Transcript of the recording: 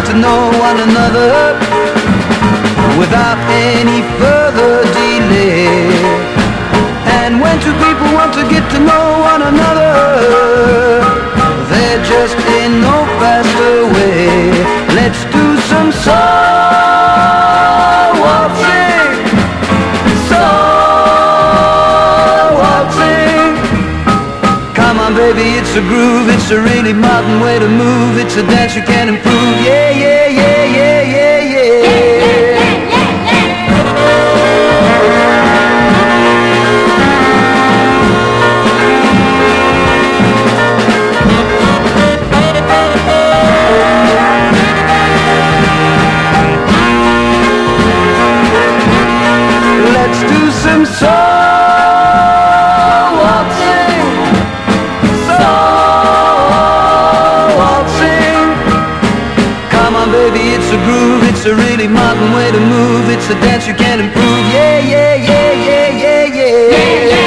to know one another without any further delay. And when two people want to get to know one another, there just ain't no faster way. Let's do some soul waltzing, soul waltzing. Come on baby, it's a groove, it's a really modern way to move. It's a dance you can improve, yeah, yeah, yeah, yeah, yeah, yeah. Let's do some soul waltzing, soul waltzing. Come on baby, it's a groove, it's a really modern way to move. It's a dance you can improve, yeah, yeah, yeah, yeah, yeah, yeah.